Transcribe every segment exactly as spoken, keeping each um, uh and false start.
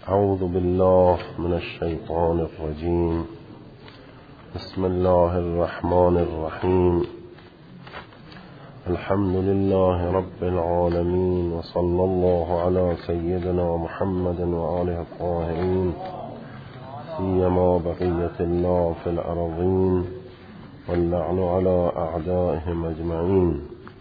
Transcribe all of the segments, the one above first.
اعوذ بالله من الشیطان الرجیم. بسم الله الرحمن الرحیم. الحمد لله رب العالمين وصلى الله على سيدنا محمد وآله الطاهرين سيما بقية الله في الأرضين واللعن على أعدائهم أجمعين.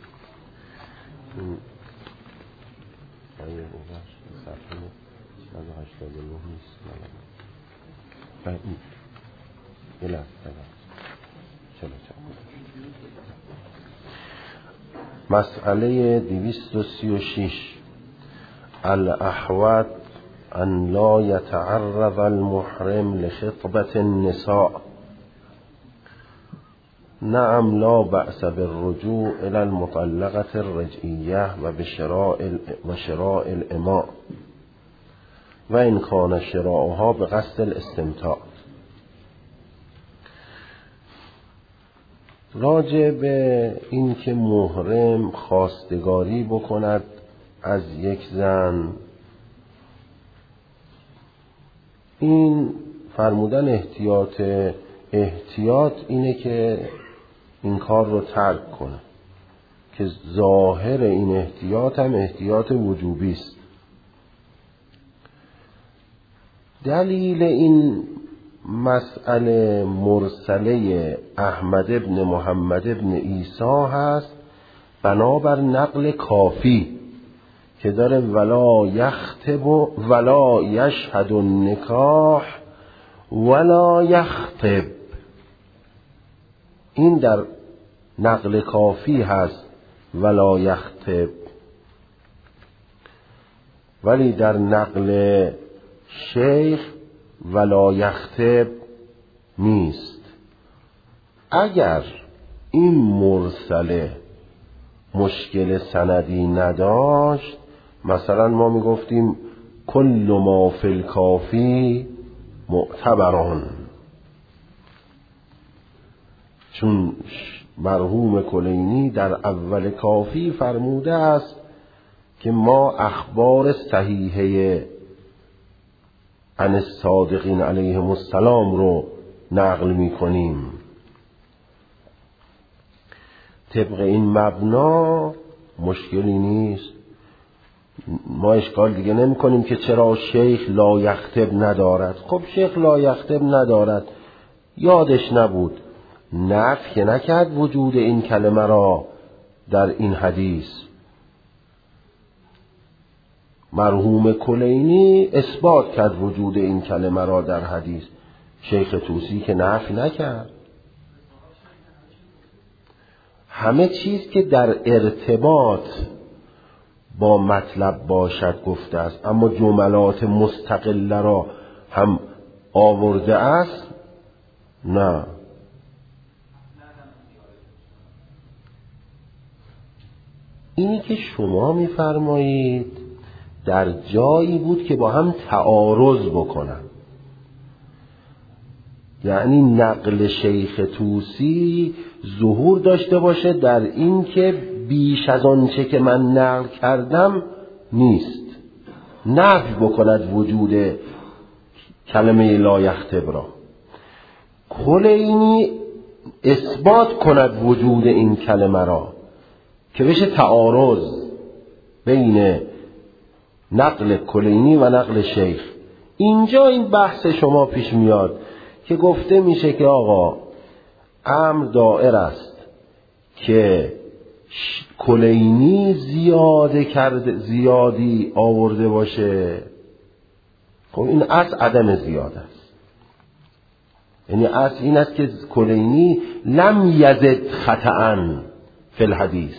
مسئله دویست و سی و شش. الاحوط ان لا يتعرض المحرم لخطبة النساء. نعم لا بأس بالرجوع إلى المطلقة الرجعية وبشراء وشراء الإماء وإن كان شراؤها بقصد الاستمتاع. راجع به این که محرم خواستگاری بکند از یک زن، این فرمودن احتیاط احتیاط اینه که این کار رو ترک کنه، که ظاهر این احتیاط هم احتیاط وجوبی است. دلیل این مسئله مرسله احمد ابن محمد ابن عیسی هست، بنابر نقل کافی که داره ولا یخطب ولا یشهد النکاح ولا یخطب. این در نقل کافی هست ولا یخطب، ولی در نقل شیخ ولا یخطب نیست. اگر این مرسله مشکل سندی نداشت، مثلا ما میگفتیم کل ما فی الکافی معتبران، چون مرحوم کلینی در اول کافی فرموده است که ما اخبار صحیحه عن الصادقین علیهم السلام رو نقل می کنیم. طبق این مبنا مشکلی نیست. ما اشکال دیگه نمی کنیم که چرا شیخ لا یخطب ندارد. خب شیخ لا یخطب ندارد، یادش نبود، نفی نکرد وجود این کلمه را در این حدیث. مرحوم کلینی اثبات کرد وجود این کلمه را در حدیث، شیخ طوسی که نفی نکرد. همه چیز که در ارتباط با مطلب باشد گفته است، اما جملات مستقله را هم آورده است نه. اینی که شما می‌فرمایید در جایی بود که با هم تعارض بکنن، یعنی نقل شیخ طوسی ظهور داشته باشه در این که بیش از آنچه که من نقل کردم نیست، نفی بکند وجود کلمه لا یخطب را. کلینی اثبات کند وجود این کلمه را که بشه تعارض بین نقل کلینی و نقل شیخ. اینجا این بحث شما پیش میاد که گفته میشه که آقا امر دائر است که کلینی زیاده کرده، زیادی آورده باشه. خب این اصل عدم زیاده است، یعنی اصل این است که کلینی لم یزد خطأ فی الحدیث.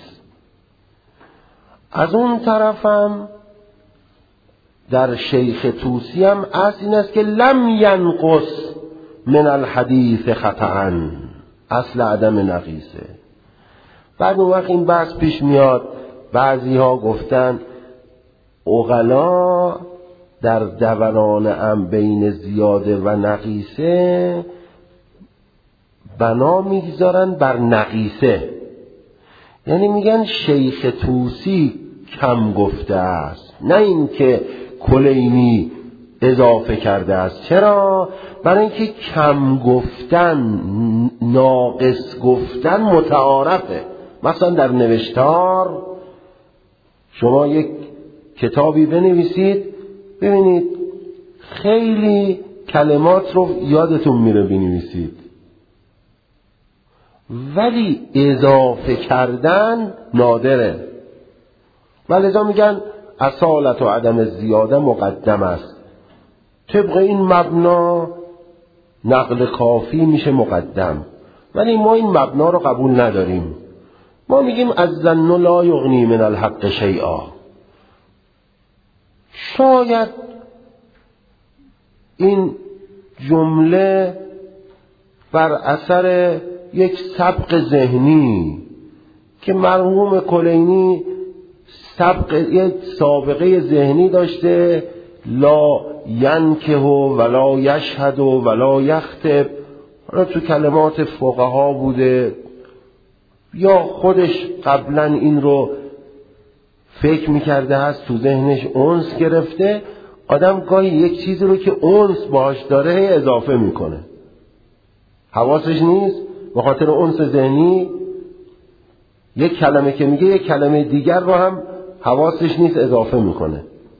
از اون طرفم در شیخ طوسی هم اصل این است که لم ینقص من الحدیث خطأ، اصل عدم نقیصه. بعد اون وقت این بحث پیش میاد، بعضی ها گفتن عقلا در دوران ام بین زیاده و نقیصه بنا میگذارن بر نقیصه، یعنی میگن شیخ طوسی کم گفته است، نه این که کلینی اضافه کرده است. چرا؟ برای اینکه کم گفتن، ناقص گفتن متعارفه. مثلا در نوشتار شما یک کتابی بنویسید، ببینید خیلی کلمات رو یادتون میره بنویسید، ولی اضافه کردن نادره. ولذا میگن اصالت و عدم زیاده مقدم است. طبق این مبنا نقل کافی میشه مقدم، ولی ما این مبنا رو قبول نداریم. ما میگیم الظن لا یغنی من الحق شیئا. شاید این جمله بر اثر یک سبق ذهنی که مرحوم کلینی سبق یک سابقه ذهنی داشته، لا ینکه ولا یشهد ولا یخطب، حالا تو کلمات فقها بوده یا خودش قبلا این رو فکر میکرده هست، تو ذهنش انس گرفته. آدم گاهی یک چیزی رو که انس باش داره اضافه میکنه، حواسش نیست، به خاطر انس ذهنی یک کلمه که میگه یک کلمه دیگر رو هم حواسش نیست اضافه میکنه.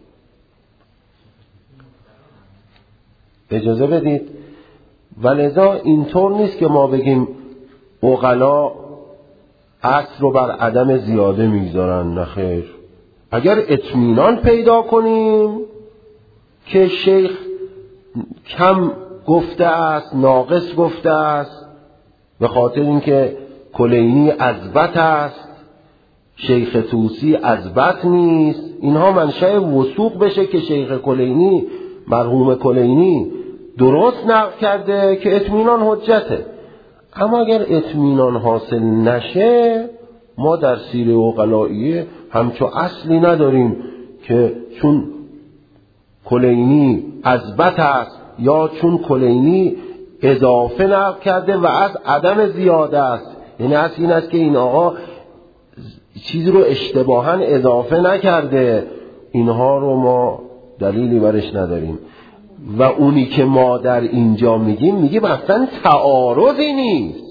اجازه بدید، ولذا اینطور نیست که ما بگیم عقلا اصل رو بر عدم زیاده میگذارن. نخیر، اگر اطمینان پیدا کنیم که شیخ کم گفته است، ناقص گفته است، به خاطر اینکه کلینی اثبت است، شیخ طوسی اثبت نیست، اینها منشأ وثوق بشه که شیخ کلینی، مرحوم کلینی درست نقل کرده که اطمینان حجته. اما اگر اطمینان حاصل نشه، ما در سیر عقلائیه همچو اصلی نداریم که چون کلینی اثبت است یا چون کلینی اضافه نقل کرده و از عدم زیاده است. یعنی اصل این است که این آقا چیزی رو اشتباهاً اضافه نکرده، اینها رو ما دلیلی برش نداریم. و اونی که ما در اینجا میگیم، میگیم اصلا تعارضی نیست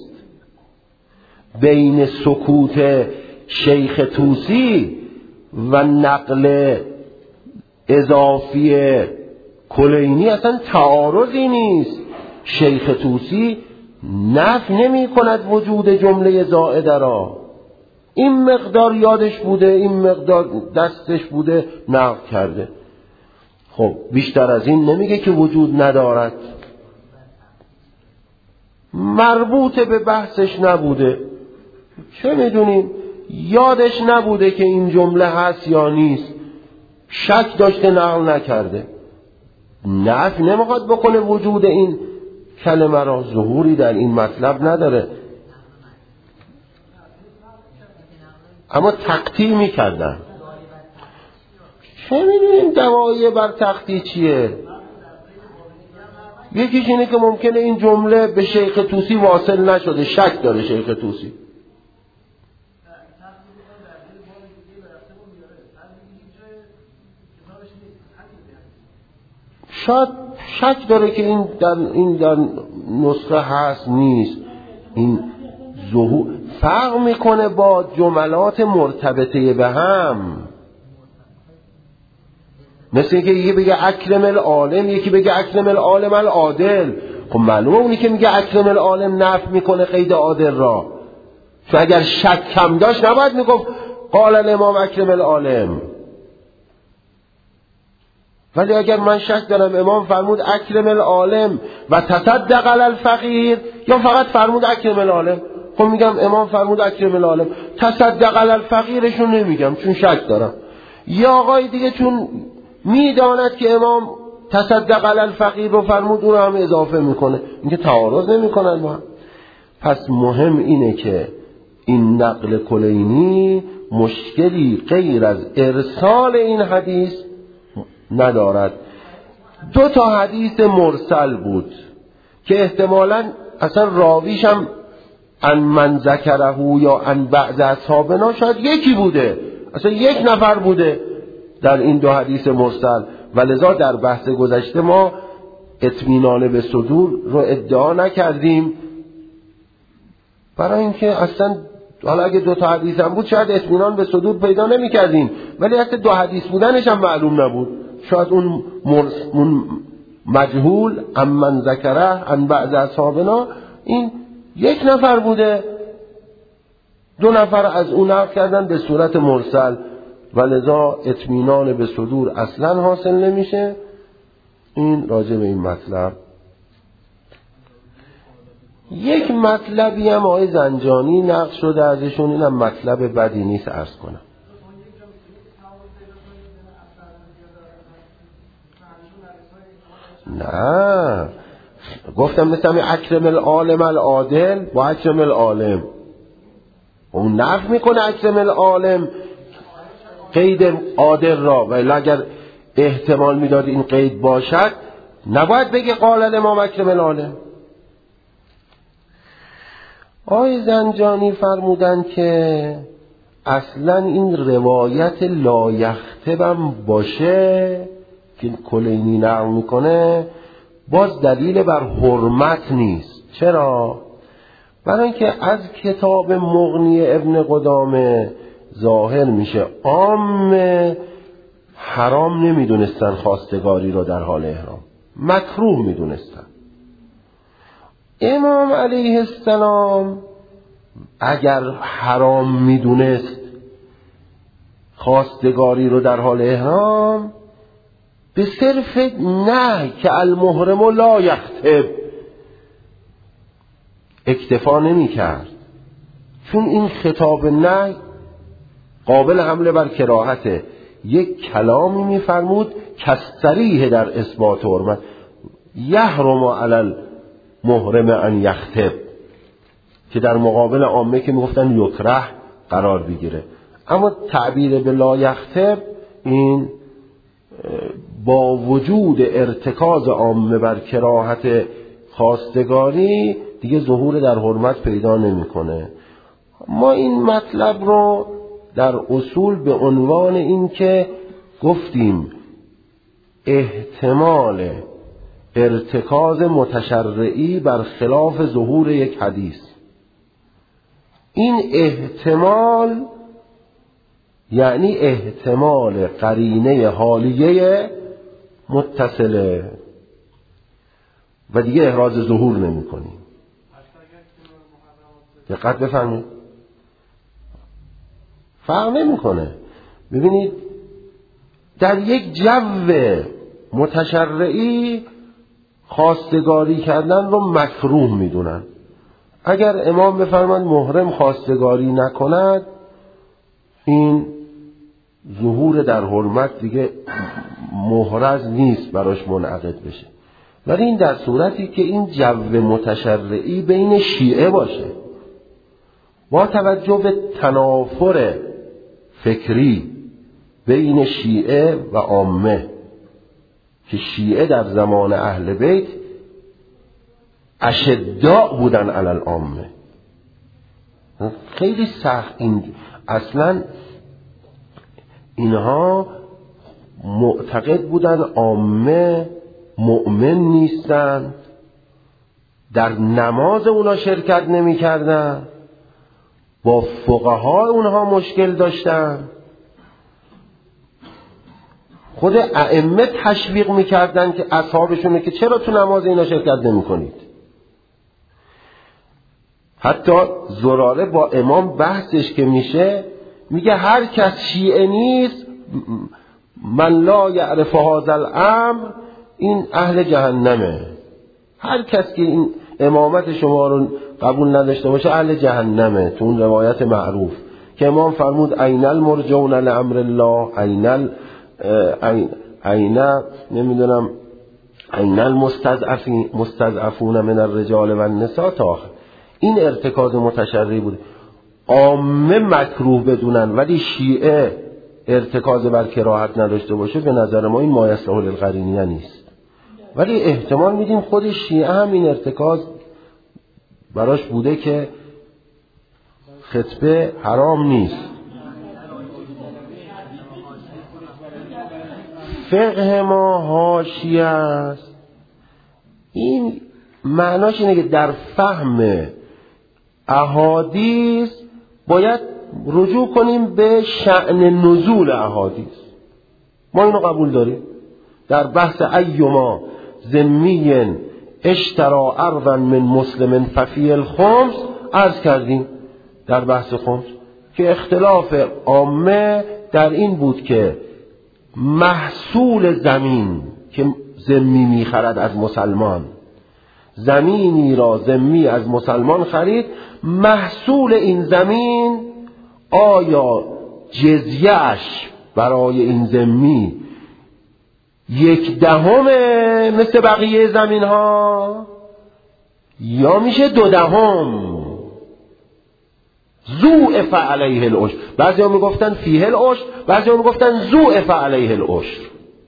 بین سکوت شیخ طوسی و نقل اضافی کلینی، اصلا تعارضی نیست. شیخ طوسی نفی نمی کند وجود جمله زائده را، این مقدار یادش بوده، این مقدار دستش بوده، نقل کرده. خب بیشتر از این نمیگه که وجود ندارد، مربوط به بحثش نبوده، چه میدونیم، یادش نبوده که این جمله هست یا نیست، شک داشته نقل نکرده. نفی نمیخواد بکنه وجود این کلمه را، ظهوری در این مطلب نداره. اما تقطیع میکردن. چه میدونیم دعوای بر تقطیع چیه؟ یکیش اینه که ممکنه این جمله به شیخ طوسی واصل نشده، شک داره شیخ طوسی. شاید شک داره که این در این در نسخه هست نیست. این ظهور فرق میکنه با جملات مرتبطه به هم، مثل اینکه یکی بگه اکرم العالم، یکی بگه اکرم العالم العادل. خب معلومه اونی که میگه اکرم العالم نفی میکنه قید عادل را، چون اگر شک کم داشت نباید میگفت قال الامام اکرم العالم. ولی اگر من شک دارم امام فرمود اکرم العالم و تصدق علی الفقیر، یا فقط فرمود اکرم العالم، خب میگم امام فرمود اکرم العالم، تصدق علی الفقیرشون نمیگم چون شک دارم. یا آقای دیگه چون میداند که امام تصدق علی الفقیر رو فرمود، اون رو هم اضافه میکنه. اینکه تعارض نمیکنن با هم. پس مهم اینه که این نقل کلینی مشکلی غیر از ارسال این حدیث ندارد. دو تا حدیث مرسل بود که احتمالاً اصلا راویش هم ان من ذکره یا ان بعض اصحابنا شاید یکی بوده، اصلا یک نفر بوده در این دو حدیث مرسل، ولذا در بحث گذشته ما اطمینان به صدور رو ادعا نکردیم، برای اینکه اصلا حالا اگه دو تا حدیث هم بود شاید اطمینان به صدور پیدا نمی کردیم، ولی حتی دو حدیث بودنش هم معلوم نبود. شاید اون, اون مجهول امن ذکره ان بعض اصحابنا این یک نفر بوده، دو نفر از اون نقل کردن به صورت مرسل، ولذا اطمینان به صدور اصلا حاصل نمیشه. این راجع به این مطلب. یک مطلبی هم آقای زنجانی نقل شده ازشون، اینم مطلب بدی نیست عرض کنم. نه گفتم مثل همین اکرم العالم العادل با اکرم العالم، اون نفی میکنه اکرم العالم قید عادل را، ولی اگر احتمال میداد این قید باشد نباید بگه قال الامام اکرم العالم. آقای زنجانی فرمودن که اصلا این روایت لایختبم باشه که کلینی نقل میکنه باز دلیل بر حرمت نیست. چرا؟ برای اینکه از کتاب مغنی ابن قدامه ظاهر میشه عام حرام نمیدونستن خواستگاری رو در حال احرام، مکروه میدونستن. امام علیه السلام اگر حرام میدونست خواستگاری رو در حال احرام به صرف نه که المحرم لا یخطب اکتفا نمی کرد، چون این خطاب نه قابل حمله بر کراهته. یک کلامی می فرمود کسریه در اثبات حرمت، یحرم علی المحرم ان یخطب، که در مقابل عامه که می گفتن یکره قرار بگیره. اما تعبیر به لا یخطب این با وجود ارتکاز عامه بر کراهت خواستگاری دیگه ظهور در حرمت پیدا نمیکنه. ما این مطلب رو در اصول به عنوان این که گفتیم احتمال ارتکاز متشرعی بر خلاف ظهور یک حدیث، این احتمال یعنی احتمال قرینه حالیه متصله و دیگه احراز ظهور نمی کنیم. دقت بفرمایید، فرق نمی کنه. ببینید در یک جو متشرعی خواستگاری کردن رو مکروه می دونن. اگر امام بفرماند محرم خواستگاری نکند این ظهور در حرمت دیگه محرز نیست براش منعقد بشه. ولی این در صورتی که این جو متشرعی بین شیعه باشه، با توجه به تنافر فکری بین شیعه و عامه، که شیعه در زمان اهل بیت اشداء بودن علی العامه، خیلی سخت. این اصلا اینها معتقد بودن عامه مؤمن نیستن، در نماز اونا شرکت نمی کردن، با فقها اونها مشکل داشتن، خود ائمه تشویق می کردن که اصحابشونه که چرا تو نماز اینا شرکت نمی کنید. حتی زراره با امام بحثش که میشه میگه هر کس شیعه نیست من لا یعرف هذا الامر این اهل جهنمه. هر کس که این امامت شما رو قبول نداشته باشه اهل جهنمه. تو اون روایت معروف که امام فرمود این المرجون لامر الله، این ال این نمیدونم این المستضعفین مستضعفون من الرجال و النساء تا این ارتکاز متشرعی بود. عامه مکروه بدونن ولی شیعه ارتکاز بر کراهت نداشته باشه، به نظر ما این مایصلح للقرینیه نیست. ولی احتمال میدیم خود شیعه هم این ارتکاز براش بوده که خطبه حرام نیست. فقه ما حاشیه است. این معناش اینه که در فهم احادیث باید رجوع کنیم به شأن نزول احادیث. ما اینو قبول داریم. در بحث ایما ذمی اشترا ارضا من مسلم ففی الخمس عرض کردیم در بحث خمس که اختلاف عامه در این بود که محصول زمین که ذمی میخرد از مسلمان، زمینی را ذمی از مسلمان خرید، محصول این زمین آیا جزیه‌اش برای این ذمی یک دهم مثل بقیه زمین ها یا میشه دو دهم؟ ضوعف علیه العشر. بعضی ها میگفتن فیه العشر، بعضی ها میگفتن ضوعف علیه العشر.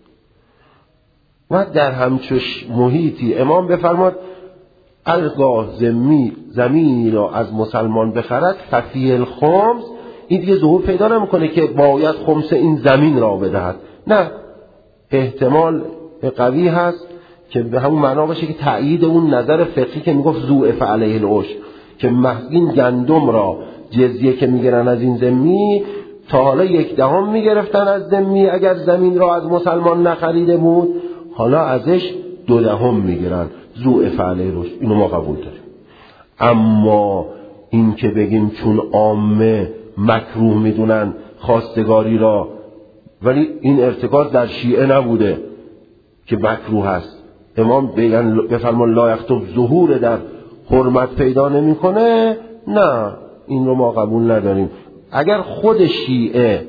و در همچوش محیطی امام بفرماد هرگاه زمین زمینی را از مسلمان بخرد ففی الخمس، این دیگه ظهور پیدا نمیکنه که باید خمس این زمین را بدهد. نه، احتمال قوی هست که به همون معنا باشه که تأیید اون نظر فقهی که میگفت ضوعف علیه العشر، که این گندم را جزیه که میگیرن از این ذمی تا حالا یک دهم میگرفتن از ذمی اگر زمین را از مسلمان نخریده بود، حالا ازش دو دهم میگیرن. ضوعف علیه العشر اینو ما قبول داریم. اما این که بگیم چون عامه مکروه میدونن خواستگاری را، ولی این ارتکاز در شیعه نبوده که مکروه هست، امام بفرمان لا یخطب ظهور در حرمت پیدا نمیکنه، نه این رو ما قبول نداریم. اگر خود شیعه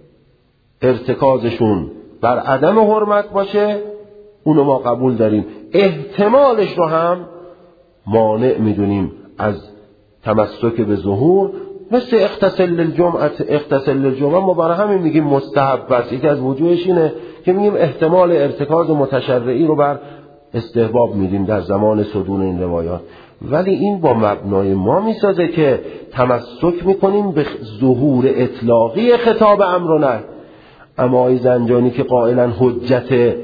ارتکازشون بر عدم حرمت باشه اونو ما قبول داریم، احتمالش رو هم مانع میدونیم از تمسک به ظهور. مثل اغتسل الجمعه، اغتسل الجمعه ما برای همین میگیم مستحب است. یکی از وجوهش اینه که میگیم احتمال ارتکاز متشرعی رو بر استحباب میدیم در زمان صدور این روایات. ولی این با مبنای ما میسازه که تمسک میکنیم به ظهور اطلاقی خطاب امر و نهی. اما آقای زنجانی که قائلا حجت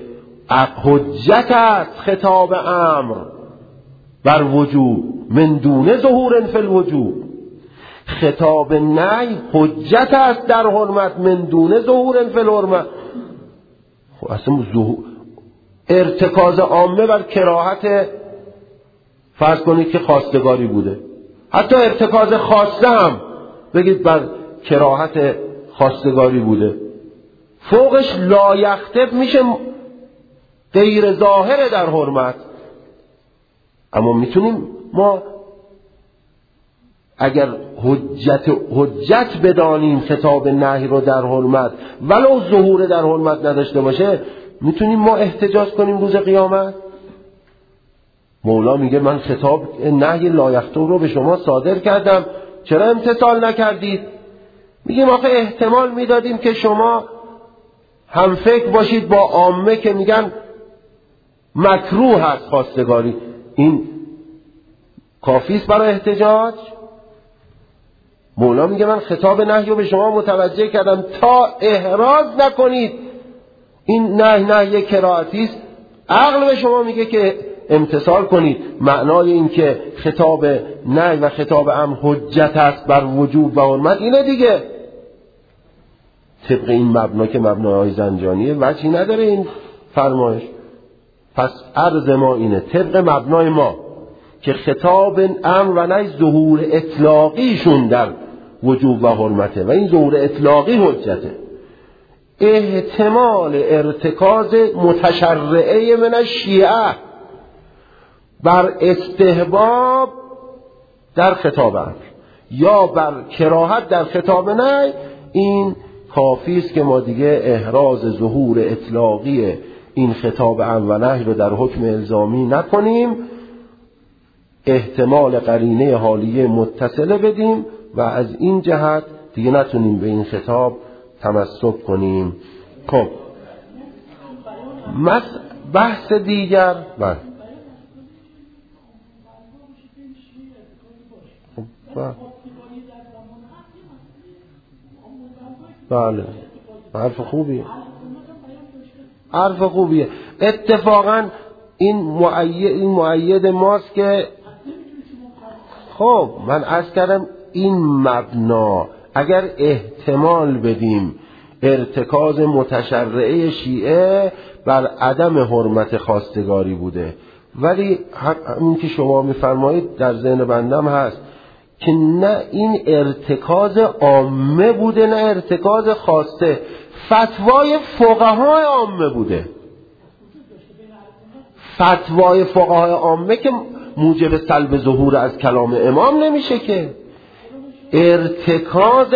حجت است خطاب امر بر وجوب من دون ظهور فی الوجوب، خطاب نهی حجت است در حرمت من دون ظهور فی الحرمت. خب اصلا ظهور ارتکاز عامه بر کراهت فرض کنید که خواستگاری بوده، حتی ارتکاز خاصه هم بگید بر کراهت خواستگاری بوده، فوقش لایخطب میشه غیر ظاهره در حرمت. اما میتونیم ما اگر حجت حجت بدانیم خطاب نهی رو در حرمت ولو ظهور در حرمت نداشته باشه، میتونیم ما احتجاج کنیم روز قیامت. مولا میگه من خطاب نهی لایخطب رو به شما صادر کردم، چرا امتثال نکردید؟ میگیم آخه احتمال میدادیم که شما هم فکر باشید با عامه که میگن مکروه هست خواستگاری. این کافیست برای احتجاج؟ مولا میگه من خطاب نهی رو به شما متوجه کردم تا احراز نکنید این نهی نهی کراهتی است. عقل به شما میگه که امتثال کنید. معنای این که خطاب نهی و خطاب امر حجت است بر وجوب و حرمت اینه دیگه. طبق این مبنا که مبنای زنجانیه وجهی نداره این فرمایش. پس عرض ما اینه طبق مبنای ما که خطاب امر و نهی ظهور اطلاقیشون در وجوب و حرمته و این ظهور اطلاقی حجته. احتمال ارتکاز متشرعه من الشیعه بر استحباب در خطاب امر یا بر کراهت در خطاب نهی، این کافی است که ما دیگه احراز ظهور اطلاقی این خطاب امر و نهی رو در حکم الزامی نکنیم، احتمال قرینه حالیه متصله بدیم و از این جهت دیگه نتونیم به این خطاب تمسک کنیم. خب بحث دیگر بله بله حرف خوبیه. حرف خوبیه. اتفاقا این مؤید این مؤید ماست که خب من عرض کردم این مبنا اگر احتمال بدیم ارتکاز متشرعه شیعه بر عدم حرمت خواستگاری بوده، ولی همین که شما میفرمایید در ذهن بندم هست که نه این ارتکاز عامه بوده نه ارتکاز خواسته، فتوای فقهای عامه بوده. فتوای فقهای عامه که موجب سلب ظهور از کلام امام نمیشه که. ارتکاز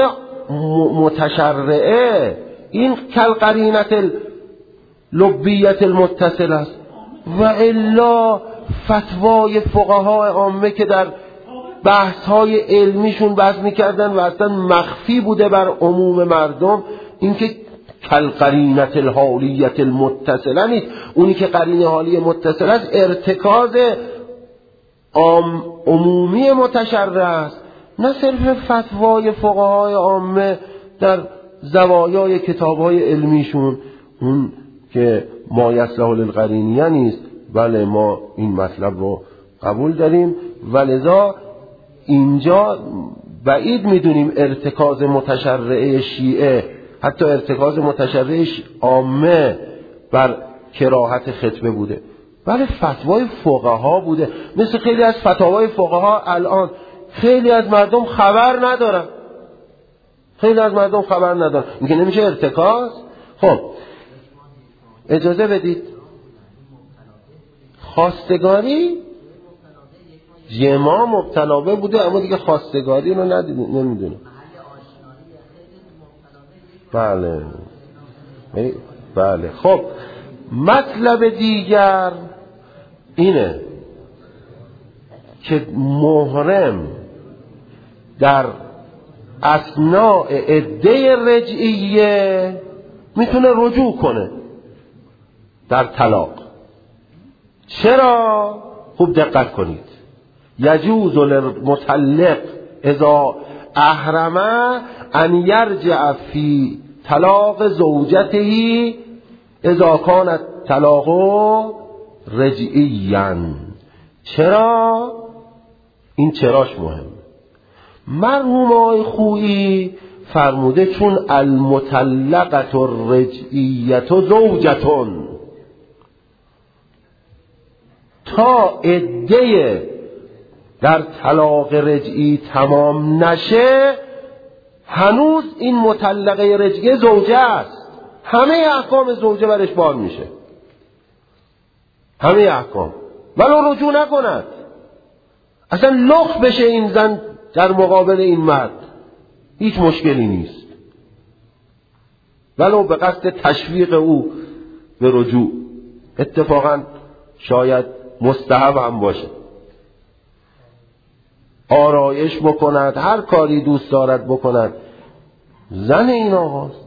متشرعه این کالقرینة اللبیة المتصل است و الا فتوای فقهای عامه که در بحث های علمیشون بحث میکردن و اصلا مخفی بوده بر عموم مردم، این که کالقرینة الحالیة المتصله نیست. اونی که قرینه حالی متصل است ارتکاز عام عمومی متشرع است، نه صرف فتوای فقهای عامه در زوایای کتاب‌های علمیشون. اون که ما یصلح للقرینیه نیست. بله ما این مطلب رو قبول داریم، ولذا اینجا بعید میدونیم ارتکاز متشرعه شیعه، حتی ارتکاز متشرعه عامه بر کراهت خطبه بوده، بله فتوای فقها بوده. مثل خیلی از فتاوای فقها الان خیلی از مردم خبر ندارن، خیلی از مردم خبر ندارن. این که نمیشه ارتکاز. خب اجازه بدید، خواستگاری جما مبتلا به بوده، اما دیگه خواستگاری رو نمیدونه. بله بله. خب مطلب دیگر اینه که محرم در اثناء عده رجعیه میتونه رجوع کنه در طلاق. چرا؟ خوب دقت کنید. یجوز للمطلق اذا احرم ان یرجع فی طلاق زوجته اذا کانت طلاق رجعیاً. چرا؟ این چراش مهم. مرحوم آقای خویی فرموده چون المطلقة الرجعیة زوجتون، تا عده در طلاق رجعی تمام نشه هنوز این مطلقه رجعی زوجه است، همه احکام زوجه برش بار میشه، همه احکام، ولو رجوع نکند، اصلا لخ بشه این زن در مقابل این مرد، هیچ مشکلی نیست، ولو به قصد تشویق او به رجوع، اتفاقا شاید مستحب هم باشه، آرایش بکند، هر کاری دوست دارد بکند، زن این آقاست.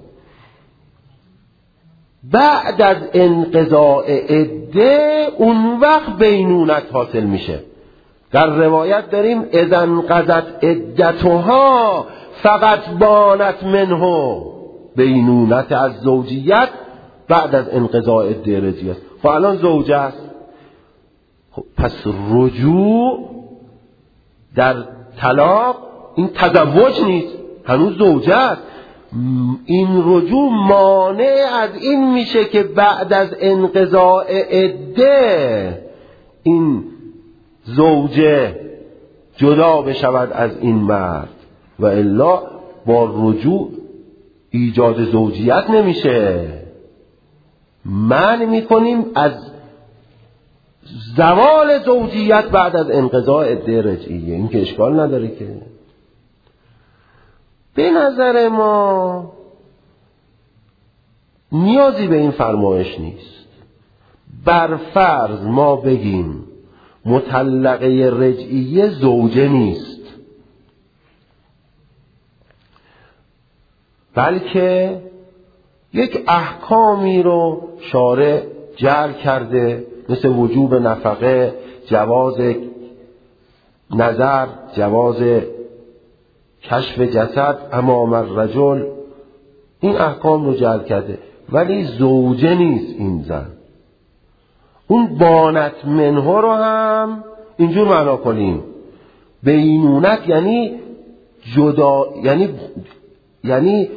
بعد از انقضاء عده اون وقت بینونت حاصل میشه. در روایت داریم اذا انقضت عدتها فقط بانت منه، بینونت از زوجیت بعد از انقضاء عده رجعی است. خب الان زوجه است، خب پس رجوع در طلاق این تزوج نیست، هنوز زوجه است. این رجوع مانع از این میشه که بعد از انقضاء عده این زوجه جدا بشود از این مرد، و الا با رجوع ایجاد زوجیت نمیشه. منع میکنیم از زوال زوجیت بعد از انقضاء عده رجعیه، این که اشکال نداره که. به نظر ما نیازی به این فرمایش نیست. بر فرض ما بگیم مطلقه رجعیه زوجه نیست، بلکه یک احکامی رو شارع جعل کرده، مثل وجوب نفقه، جواز نظر، جواز کشف جسد امام الرجل، این احکام رو جعل کرده. ولی زوجه نیست این زن. اون بانت منه رو هم اینجور معنا کنیم. بینونت یعنی جدا، یعنی یعنی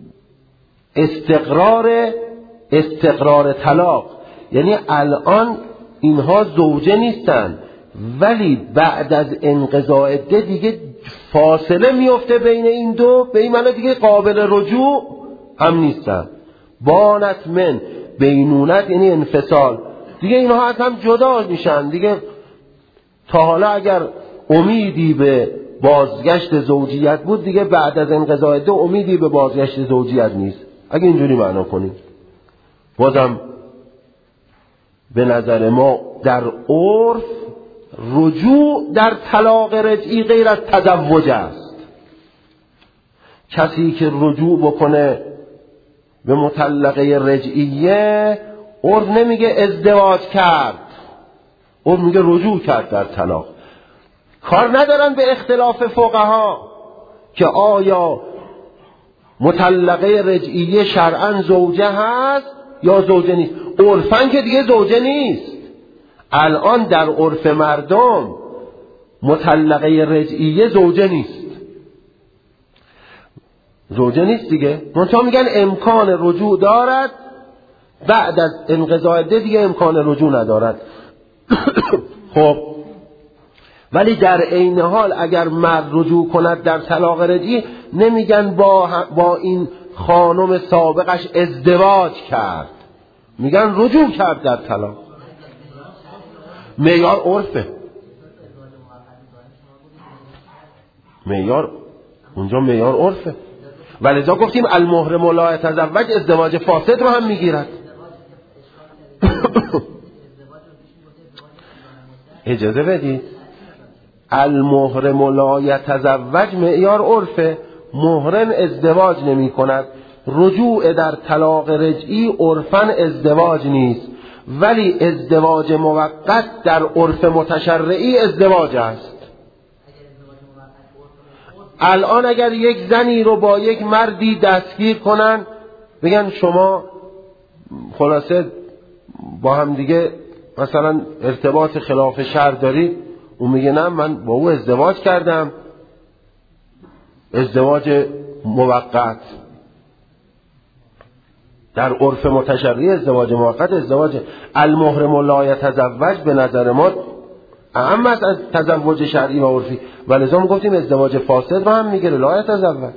استقرار استقرار طلاق، یعنی الان اینها زوجه نیستن ولی بعد از انقضاء عده دیگه فاصله میفته بین این دو، به این معنی دیگه قابل رجوع هم نیستن. بانت من بینونت یعنی انفصال، دیگه اینها از هم جدا میشن دیگه. تا حالا اگر امیدی به بازگشت زوجیت بود، دیگه بعد از انقضاء عده امیدی به بازگشت زوجیت نیست. اگه اینجوری معنا کنیم، بازم به نظر ما در عرف رجوع در طلاق رجعی غیر از تزوج است. کسی که رجوع بکنه به مطلقه رجعیه، عرف نمیگه ازدواج کرد، عرف میگه رجوع کرد در طلاق. کار ندارن به اختلاف فقها که آیا مطلقه رجعیه شرعاً زوجه هست یا زوجه نیست. عرفاً که دیگه زوجه نیست. الان در عرف مردم مطلقه رجعیه زوجه نیست، زوجه نیست دیگه. منتها میگن امکان رجوع دارد، بعد از انقضاء عده دیگه امکان رجوع ندارد. خب ولی در عین حال اگر مرد رجوع کند در طلاق رجعی، نمیگن با, با این خانم سابقش ازدواج کرد، میگن رجوع کرد در طلاق. معیار عرفه، معیار اونجا معیار عرفه. ولذا گفتیم المحرم لا یتزوج، ازدواج فاسد رو هم میگیرد. اجازه بدید، المحرم لا یتزوج معیار عرفه، محرم ازدواج نمی کند. رجوع در طلاق رجعی عرفاً ازدواج نیست، ولی ازدواج موقت در عرف متشرعی ازدواج است. الان اگر یک زنی رو با یک مردی دستگیر کنن، بگن شما خلاصه با هم دیگه مثلا ارتباط خلاف شرع دارید، اون میگه نه من با او ازدواج کردم، ازدواج موقت. در عرف متشرعی ازدواج موقت ازدواج. المحرم لا یتزوج به نظر ما اهم است از تزوج شرعی و عرفی، ولذا ما گفتیم ازدواج فاسد رو هم میگیره لا یتزوج.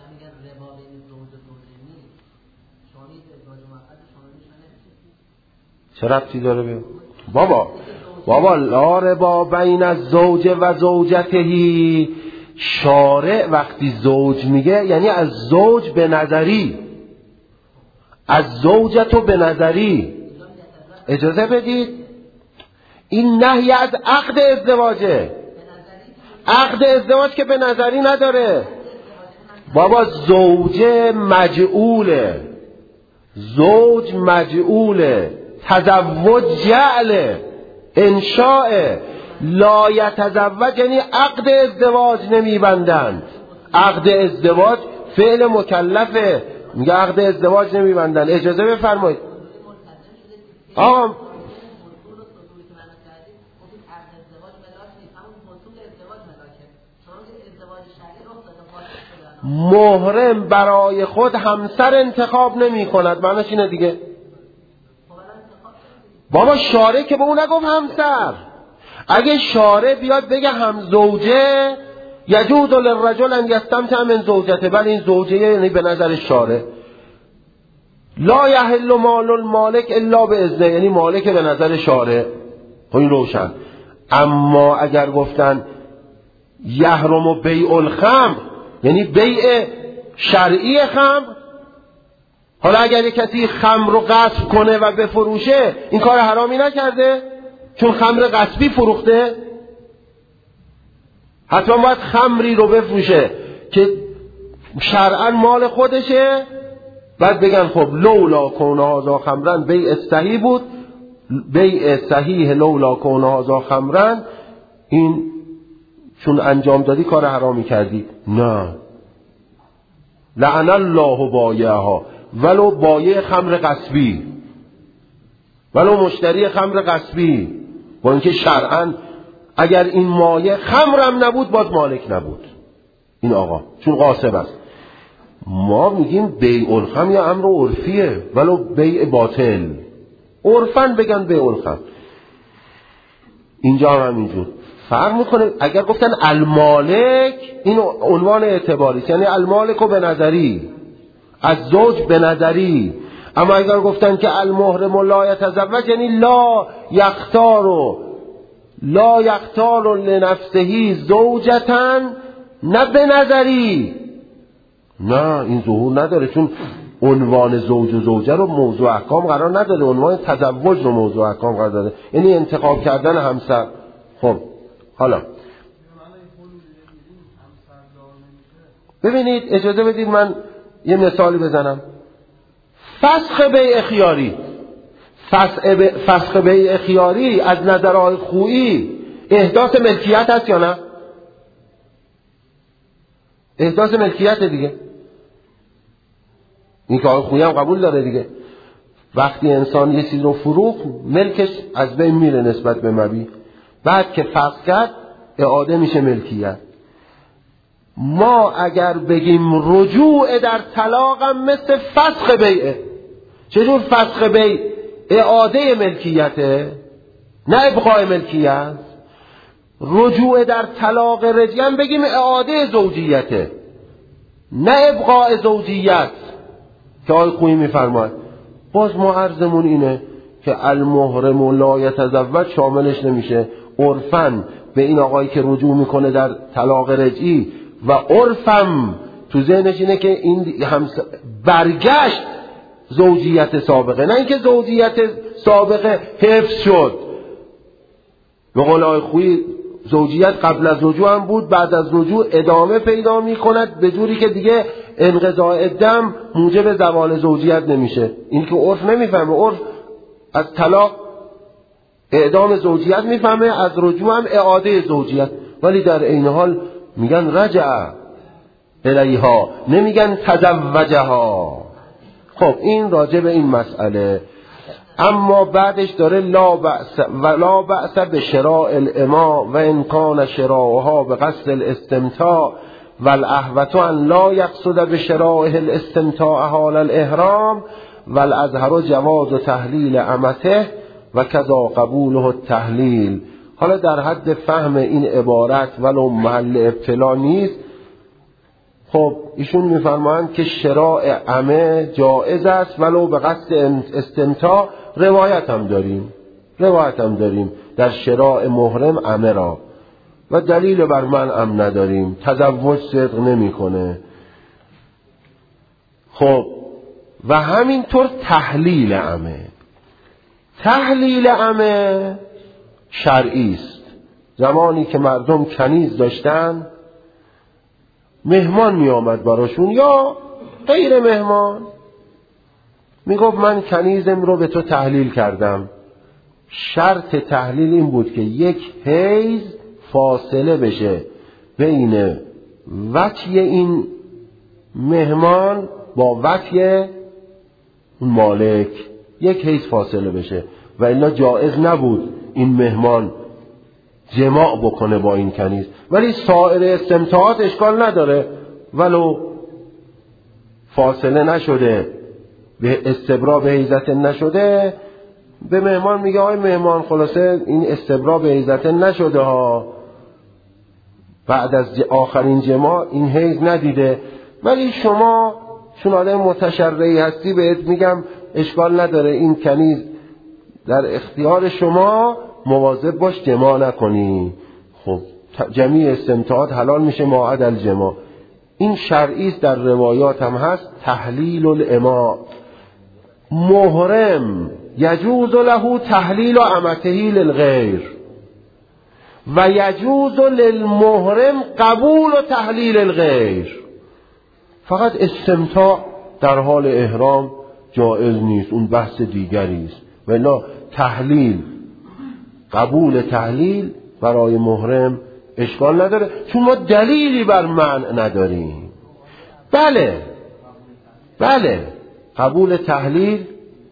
چه ربطی داره به بابا؟ بابا لا ربا بین الزوج و زوجتهی، شارع وقتی زوج میگه یعنی از زوج به نظری، از زوجتو به نظری. اجازه بدید، این نهی از عقد ازدواجه. عقد ازدواج که به نظری نداره بابا. زوجه مجعوله، زوج مجعوله، تزوج جعله، انشاء. لا یتزوج یعنی عقد ازدواج نمیبندند. عقد ازدواج فعل مکلفه، میگه عقد ازدواج نمیبندن. اجازه بفرمایید آقا، محرم برای خود همسر انتخاب نمی کند، معنیش اینه دیگه. بابا شارع که به اون نگفت همسر. اگه شارع بیاد بگه هم زوجه، یجوز للرجل ان یستمتع من زوجته، بل این زوجه یعنی به نظر شارع. لا یحل مال المالک الا باذنه، یعنی مالک به نظر شارع. این روشن. اما اگر گفتن یحرم بیع الخمر، یعنی بیع شرعی خمر، حالا اگر یک کسی خمر رو غصب کنه و بفروشه، این کار حرامی نکرده چون خمر غصبی فروخته؟ حتما باید خمری رو بفروشه که شرعاً مال خودشه، بعد بگن خب لولا کون هذا خمرن بیع صحیح بود، بیع صحیح لولا کون هذا خمرن، این چون انجام دادی کار حرامی کردی. نه، لعن الله بایعها، ولو بایع خمر غصبی، ولو مشتری خمر غصبی، با اینکه شرعاً اگر این مایع خمرم نبود باز مالک نبود این آقا، چون غاصب است. ما میگیم بیع الخمر یا امر عرفیه، ولو بیع باطل، عرفاً بگن بیع الخمر. اینجا هم اینجور فرق میکنه. اگر گفتن المالک، این عنوان اعتباری، یعنی المالک به نظری، از زوج به نظری. اما اگر گفتن که المحرم لا یتزوج، یعنی لا یختار لا یختار لنفسه زوجتن، نه به نظری، نه این ظهور نداره، چون عنوان زوج و زوجه رو موضوع احکام قرار نداره، عنوان تزوج رو موضوع احکام قرار داده، یعنی انتخاب کردن همسر. خب حالا ببینید، اجازه بدید من یه مثالی بزنم. فسخ بیع خیاری، فسخ بیع خیاری از نظرهای خویی احداث ملکیت هست یا نه؟ احداث ملکیت دیگه، این که آقای خویی هم قبول داره دیگه. وقتی انسان یه چیز رو فروخت، ملکش از بین میره نسبت به مبیع، بعد که فسخ کرد اعاده میشه ملکیت. ما اگر بگیم رجوع در طلاق هم مثل فسخ بیعه. چجور فسخ بیع؟ اعاده ملکیته، نه ابقاء ملکیت. رجوع در طلاق رجعی هم بگیم اعاده زوجیته، نه ابقاء زوجیت که آقای خویی میفرماید. باز ما عرضمون اینه که المحرم لا یتزوج شاملش نمیشه. عرفاً به این آقایی که رجوع میکنه در طلاق رجعی و عرفم تو ذهنش اینه که این همس... برگشت زوجیت سابقه، نه اینکه زوجیت سابقه حفظ شد. به قول آقای خویی زوجیت قبل از رجوع هم بود، بعد از رجوع ادامه پیدا میکند به جوری که دیگه انقضاء دم موجب زوال زوجیت نمیشه. این که عرف نمیفهمه، عرف از طلاق اعدام زوجیت میفهمه، از رجوع هم اعاده زوجیت، ولی در این حال میگن رجع الیها، نمیگن تزوجها. خب این راجع به این مسئله. اما بعدش داره لا بأس و لا بأس به شراء الاماء و ان کان شراؤها به قصد الاستمتاع و الاحوط ان لا یقصد به شراء الاستمتاع حال الاحرام و الازهر جواز تحلیل امته و کذا قبوله التحلیل. حالا در حد فهم این عبارت ولو محل ابتلا نیست. خب ایشون میفرمایند که شراء عمه جائز است ولو به قصد استمتاع. روایت هم داریم روایت هم داریم در شراء محرم عمه را، و دلیل بر من هم نداریم، تزوج صدق نمیکنه. خب و همینطور تحلیل عمه، تحلیل عمه شرعی است. زمانی که مردم کنیز داشتن، مهمان می آمد براشون یا غیر مهمان، می گفت من کنیزم رو به تو تحلیل کردم. شرط تحلیل این بود که یک حیض فاصله بشه بین وطی این مهمان با وطی اون مالک، یک حیض فاصله بشه، و الا جایز نبود این مهمان جماع بکنه با این کنیز. ولی سایر استمتاعات اشکال نداره، ولو فاصله نشده، به استبرا به حیزت نشده، به مهمان میگه آی مهمان خلاصه این استبرا به حیزت نشده ها، بعد از آخرین جماع این حیز ندیده، ولی شما چون آدم متشرعی هستی بهت میگم اشکال نداره، این کنیز در اختیار شما، مواظب باش جماع نکنی. خب جمیع استمتاعات حلال میشه ما عدا الجماع. این شرعی است، در روایات هم هست. تحلیل الاماء، محرم یجوز له تحلیل امته للغیر و یجوز للمحرم قبول و تحلیل الغیر. فقط استمتاع در حال احرام جائز نیست، اون بحث دیگری است. ولی تحلیل، قبول تحلیل برای محرم اشکال نداره، چون ما دلیلی بر منع نداریم. بله بله قبول تحلیل،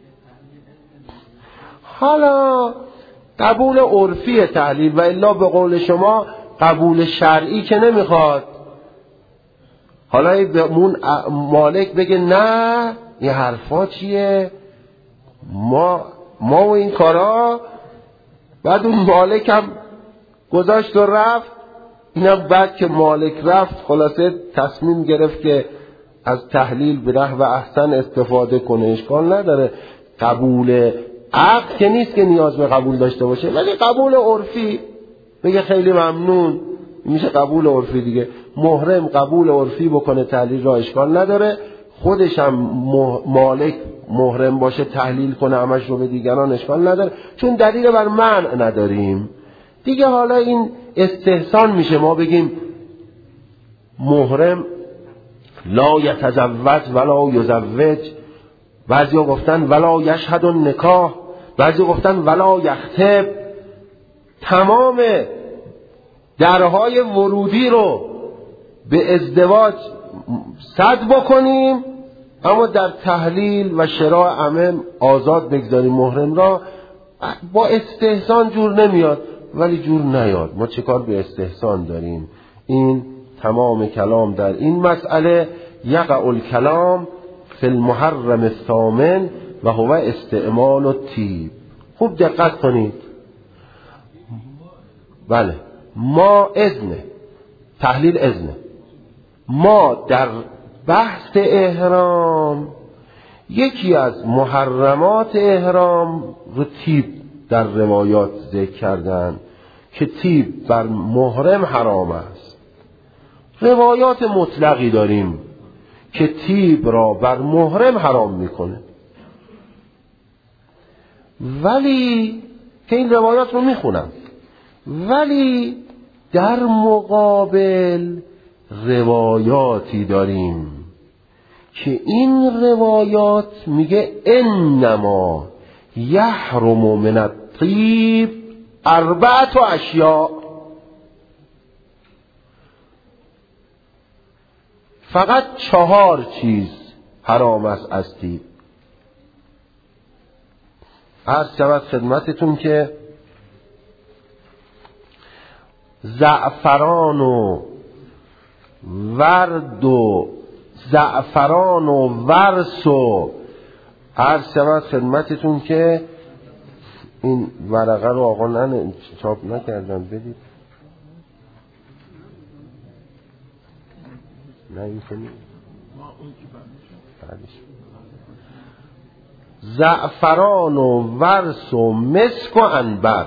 حالا قبول عرفی تحلیل، و الا به قول شما قبول شرعی که نمیخواد. حالا به مالک بگه نه این حرفا چیه، ما ما و این کارا، بعد اون مالک هم گذاشت و رفت. اینم بعد که مالک رفت خلاصه تصمیم گرفت که از تحلیل به نحو احسن استفاده کنه. اشکال نداره، قبول عقل که نیست که نیاز به قبول داشته باشه، ولی قبول عرفی بگه خیلی ممنون، میشه قبول عرفی دیگه. محرم قبول عرفی بکنه تحلیل را، اشکال نداره. خودش هم مالک محرم باشه تحلیل کنه همش رو به دیگران، اشکال نداره، چون دلیل بر منع نداریم دیگه. حالا این استحسان میشه ما بگیم محرم لا یتزوج ولا یزوج، بعضی ها گفتن ولا یشهد النکاح، بعضی ها گفتن ولا یخطب. تمام درهای ورودی رو به ازدواج سد بکنیم، اما در تحلیل و شراء عمم آزاد بگذاریم محرم را. با استحسان جور نمیاد، ولی جور نیاد، ما چه کار به استحسان داریم؟ این تمام کلام در این مسئله. یقع الکلام فی المحرم الثامن و هو استعمال الطیب. خوب دقت کنید. بله، ما اذنه، تحلیل اذنه. ما در بحث احرام یکی از محرمات احرام رو طیب در روایات ذکر کردن که طیب بر محرم حرام است. روایات مطلقی داریم که طیب را بر محرم حرام میکنه، ولی که این روایات رو میخونم، ولی در مقابل روایاتی داریم که این روایات میگه انما یحرم من الطیب اربعة اشیاء، فقط چهار چیز حرام است از طیب. عرض شود خدمتتون که زعفران و ورد و زعفران و ورس و عرض شود خدمتتون که این ورقه رو آقا نه چاپ نکردن، بدید. نه این کنید زعفران و ورس و مسک و عنبر،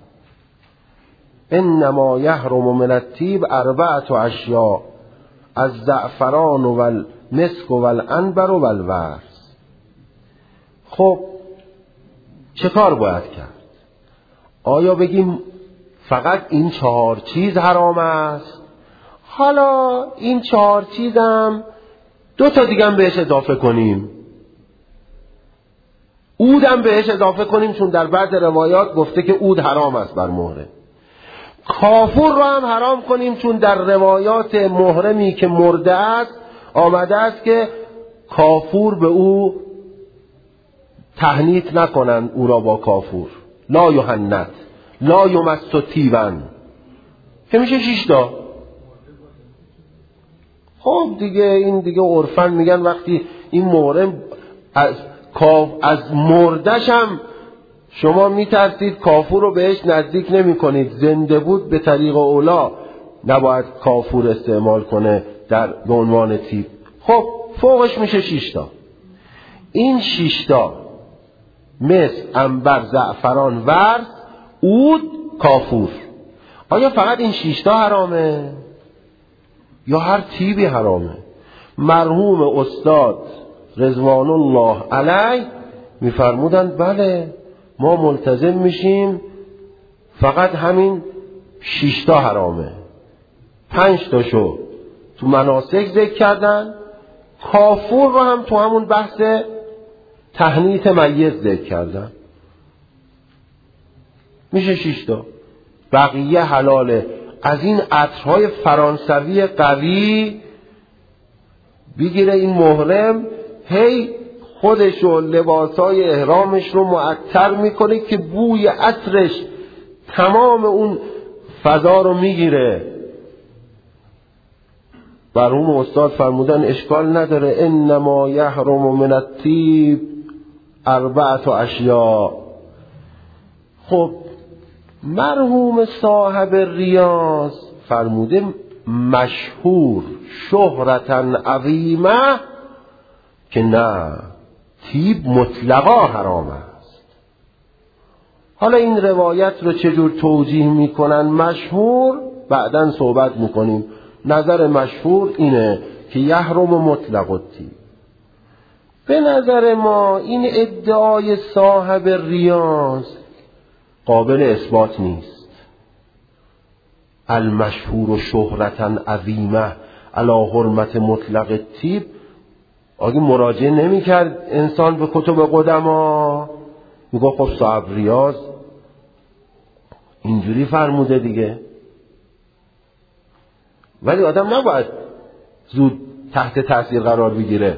انما یحرم من الطیب اربعة اشیاء، از زعفران و المسک و العنبر و الورس. خب چه کار باید کرد؟ آیا بگیم فقط این چهار چیز حرام است؟ حالا این چهار چیزم دو تا دیگه هم بهش اضافه کنیم، عودم بهش اضافه کنیم، چون در بعض روایات گفته که عود حرام است بر محرم. کافور رو هم حرام کنیم، چون در روایات محرمی که مرده است آمده است که کافور به او تهنیت نکنند، او را با کافور لا یهنت لا یمس طیبا، که میشه شش تا. خب دیگه این دیگه عرفن میگن وقتی این محرم از از مردش هم شما میترسید کافور رو بهش نزدیک نمی کنید، زنده بود به طریق اولا نباید کافور استعمال کنه در به عنوان طیب. خب فوقش میشه شش تا. این شش تا مس، عنبر، زعفران، ورس، عود، کافور. آیا فقط این شش تا حرامه یا هر طیبی حرامه؟ مرحوم استاد رضوان الله علیه میفرمودند بله ما ملتزم میشیم فقط همین شش تا حرامه. پنج تاشو تو مناسک ذکر کردن، کافور رو هم تو همون بحث تهنیت میت ذکر کردن، میشه شش تا. بقیه حلاله. از این عطرهای فرانسوی قوی بگیره این محرم، هی خودش و لباسای احرامش رو معطر میکنه که بوی عطرش تمام اون فضا رو میگیره. بر اون استاد فرمودن اشکال نداره، انما یحرم من الطیب اربعة اشیاء. خب مرحوم صاحب ریاض فرموده مشهور شهرتاً عظیمه که نه، طیب مطلقا حرام است. حالا این روایت رو چجور توجیه میکنن مشهور بعداً صحبت میکنیم. نظر مشهور اینه که یحرم مطلق الطیب. به نظر ما این ادعای صاحب ریاض قابل اثبات نیست. المشهور شهرتاً عظیمه علی حرمت مطلق الطیب، اگه مراجعه نمی کرد انسان به کتب قدما میگه خب صاحب ریاض اینجوری فرموده دیگه. ولی آدم نباید زود تحت تاثیر قرار بگیره.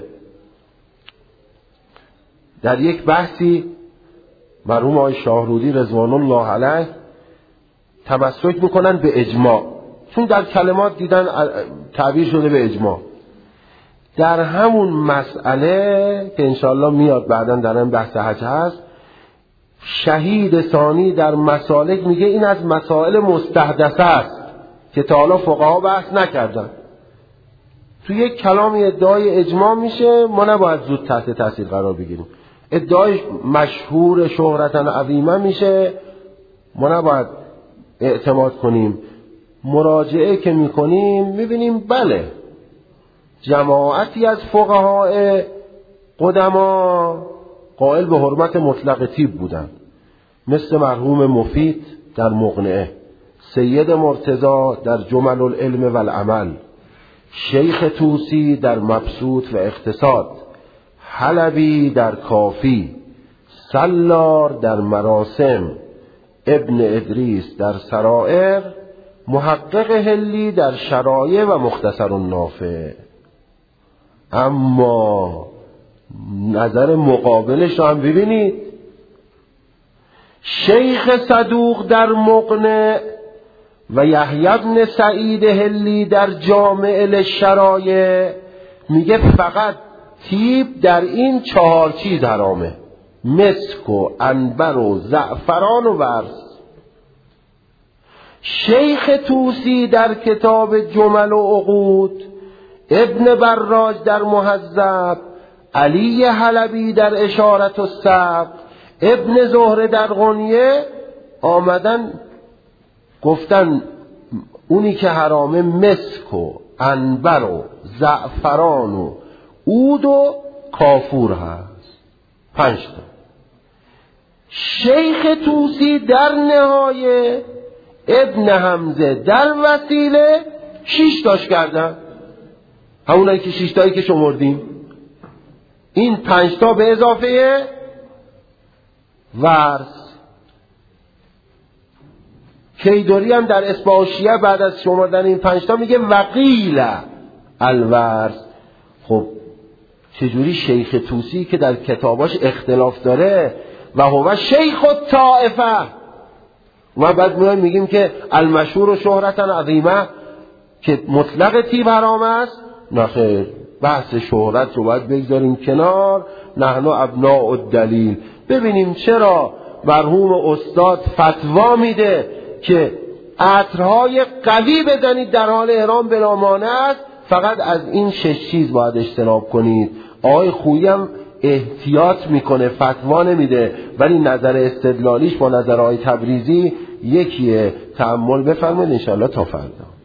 در یک بحثی مرحوم آقای شاهرودی رضوان الله علیه تمسک میکنن به اجماع، چون در کلمات دیدن تعبیر شده به اجماع. در همون مسئله که انشاءالله میاد بعداً در این بحث حج هست، شهید ثانی در مسالک میگه این از مسائل مستحدثه است که تا حالا فقها بحث نکردن. تو یک کلامی ادعای اجماع میشه، ما نباید زود تحت تاثیر قرار بگیریم. ادعای مشهور شهرتاً عظیمه میشه، ما نباید اعتماد کنیم. مراجعه که میکنیم میبینیم بله جماعتی از فقهای قدما قائل به حرمت مطلق طیب بودن، مثل مرحوم مفید در مقنعه، سید مرتضی در جمل العلم و العمل، شیخ طوسی در مبسوط و اقتصاد، حلبی در کافی، سلار در مراسم، ابن ادریس در سرائر، محقق هلی در شرایع و مختصر النافع. اما نظر مقابلش رو هم ببینید، شیخ صدوق در مقنع و یحیی بن سعید هلی در جامع الشرایع میگه فقط طیب در این چهار چیز حرامه: مسک و عنبر و زعفران و ورس. شیخ طوسی در کتاب جمل و عقود، ابن براج در مهذب، علی حلبی در اشارت السبق، ابن زهره در غنیه آمدن گفتن اونی که حرامه مسک و عنبر و زعفران و عود و کافور هست. پنج تا. شیخ طوسی در نهایه، ابن حمزه در وسیله شش تاش کردن، همونایی که شش تایی که شمردیم. این پنج تا به اضافه ورس. کیدوری هم در اصباحیه بعد از شمردن این پنج تا میگه وقیل الورس. خب چجوری شیخ طوسی که در کتاباش اختلاف داره و هو شیخ الطائفه و بعد میایم میگیم که المشهور و شهرتاً عظیمه که مطلق طیب حرام است؟ نه خیر، بحث شهرت رو باید بگذاریم کنار. نحن ابناء الدلیل. ببینیم چرا مرحوم استاد فتوا میده که عطرهای قوی بزنید در حال احرام بلا مانع است، فقط از این شش چیز باید اجتناب کنید. آقای خویی هم احتیاط میکنه، فتوا نمیده، ولی نظر استدلالیش با نظر آقای تبریزی یکیه. تأمل بفرمایید انشاءالله تا فردا.